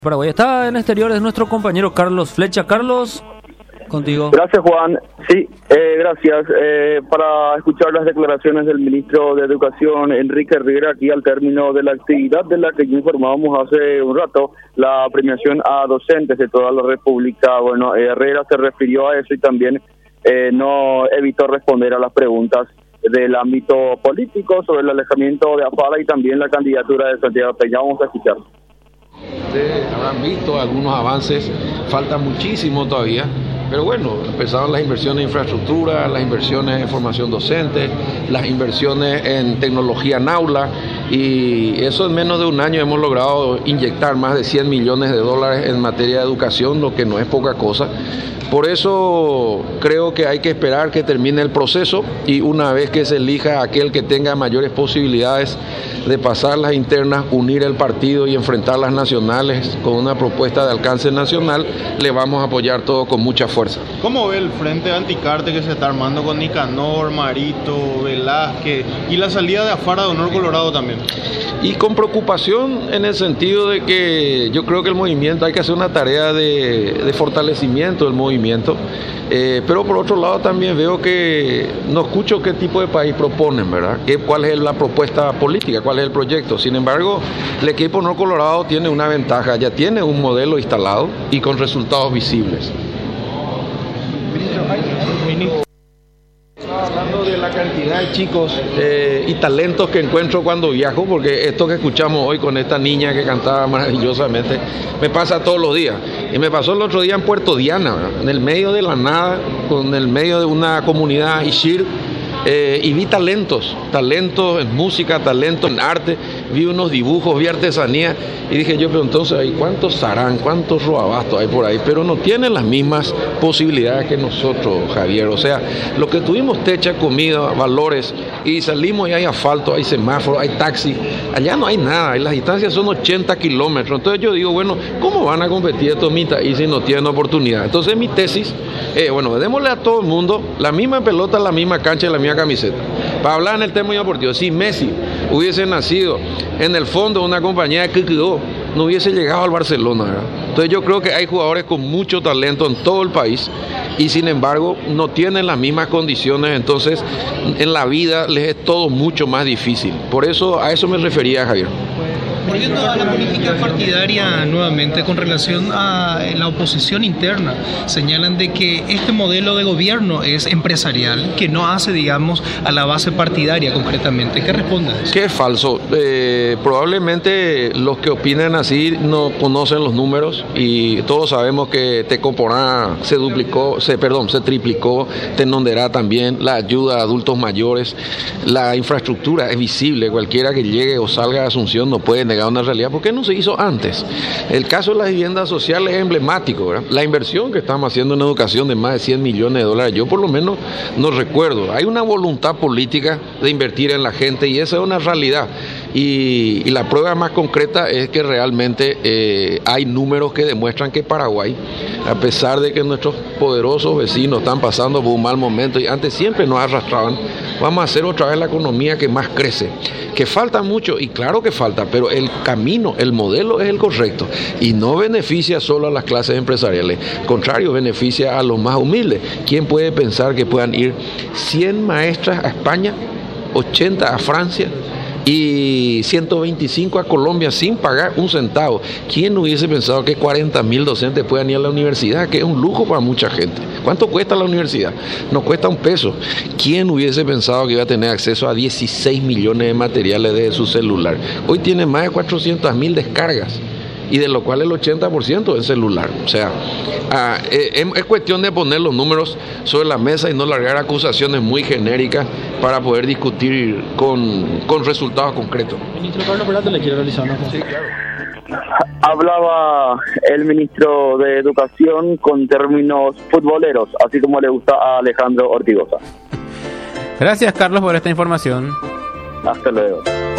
Paraguay. Está en exteriores nuestro compañero Carlos Flecha. Carlos, contigo. Gracias, Juan. Sí, gracias. Para escuchar las declaraciones del ministro de Educación, Enrique Rivera, aquí al término de la actividad de la que ya informábamos hace un rato, la premiación a docentes de toda la República. Bueno, Herrera se refirió a eso y también no evitó responder a las preguntas del ámbito político sobre el alejamiento de Afara y también la candidatura de Santiago Peña. Vamos a escuchar. Ustedes habrán visto algunos avances, falta muchísimo todavía, pero bueno, empezaron las inversiones en infraestructura, las inversiones en formación docente, las inversiones en tecnología en aula, y eso en menos de un año hemos logrado inyectar más de 100 millones de dólares en materia de educación, lo que no es poca cosa. Por eso creo que hay que esperar que termine el proceso y una vez que se elija aquel que tenga mayores posibilidades de pasar las internas, unir el partido y enfrentar las nacionales con una propuesta de alcance nacional, le vamos a apoyar todo con mucha fuerza. ¿Cómo ve el frente anticarte que se está armando con Nicanor, Marito, Velázquez y la salida de Afara de Honor Colorado también? Y con preocupación en el sentido de que yo creo que el movimiento, hay que hacer una tarea de fortalecimiento del movimiento, pero por otro lado también veo que no escucho qué tipo de país proponen, ¿verdad? ¿Cuál es la propuesta política? ¿Cuál es el proyecto? Sin embargo, el equipo Honor Colorado tiene una ventaja, ya tiene un modelo instalado y con resultados visibles. Hablando de la cantidad de chicos y talentos que encuentro cuando viajo, porque esto que escuchamos hoy con esta niña que cantaba maravillosamente, me pasa todos los días. Y me pasó el otro día en Puerto Diana, ¿verdad? En el medio de la nada, en el medio de una comunidad Ishir, y vi talentos en música, talentos en arte, vi unos dibujos, vi artesanía, y dije yo, pero entonces, ¿cuántos Sarán, cuántos Roabastos hay por ahí? Pero no tienen las mismas posibilidades que nosotros, Javier. O sea, lo que tuvimos techa, comida, valores, y salimos y hay asfalto, hay semáforo, hay taxi, allá no hay nada, y las distancias son 80 kilómetros. Entonces yo digo, bueno, ¿cómo van a competir estos mitas si no tienen oportunidad? Entonces mi tesis, bueno, démosle a todo el mundo la misma pelota, la misma cancha y la misma camiseta. Para hablar en el tema deportivo, si Messi hubiese nacido en el fondo de una compañía que quedó, no hubiese llegado al Barcelona, ¿verdad? Entonces yo creo que hay jugadores con mucho talento en todo el país y sin embargo no tienen las mismas condiciones, entonces en la vida les es todo mucho más difícil. Por eso a eso me refería, Javier. Volviendo a la política partidaria nuevamente con relación a la oposición interna, señalan de que este modelo de gobierno es empresarial, que no hace, digamos, a la base partidaria concretamente. ¿Qué responde a eso? Que es falso. Probablemente los que opinan así no conocen los números y todos sabemos que Tecoporá se triplicó, Tenonderá también, la ayuda a adultos mayores, la infraestructura es visible, cualquiera que llegue o salga de Asunción no puede negar una realidad. ¿Por qué no se hizo antes? El caso de las viviendas sociales es emblemático, ¿verdad? La inversión que estamos haciendo en educación de más de 100 millones de dólares, yo por lo menos no recuerdo. Hay una voluntad política de invertir en la gente y esa es una realidad. Y la prueba más concreta es que realmente hay números que demuestran que Paraguay, a pesar de que nuestros poderosos vecinos están pasando por un mal momento y antes siempre nos arrastraban, vamos a hacer otra vez la economía que más crece. Que falta mucho, y claro que falta, pero el camino, el modelo es el correcto y no beneficia solo a las clases empresariales, al contrario, beneficia a los más humildes. ¿Quién puede pensar que puedan ir 100 maestras a España, 80 a Francia y 125 a Colombia sin pagar un centavo? ¿Quién hubiese pensado que 40.000 docentes puedan ir a la universidad, que es un lujo para mucha gente? ¿Cuánto cuesta la universidad? No cuesta un peso. ¿Quién hubiese pensado que iba a tener acceso a 16 millones de materiales de su celular? Hoy tiene más de 400.000 descargas y de lo cual el 80% es celular. O sea, es cuestión de poner los números sobre la mesa y no largar acusaciones muy genéricas para poder discutir con resultados concretos. Ministro Carlos Plata le quiere realizar una cosa. Sí, claro. Hablaba el ministro de Educación con términos futboleros, así como le gusta a Alejandro Ortigosa. Gracias, Carlos, por esta información. Hasta luego.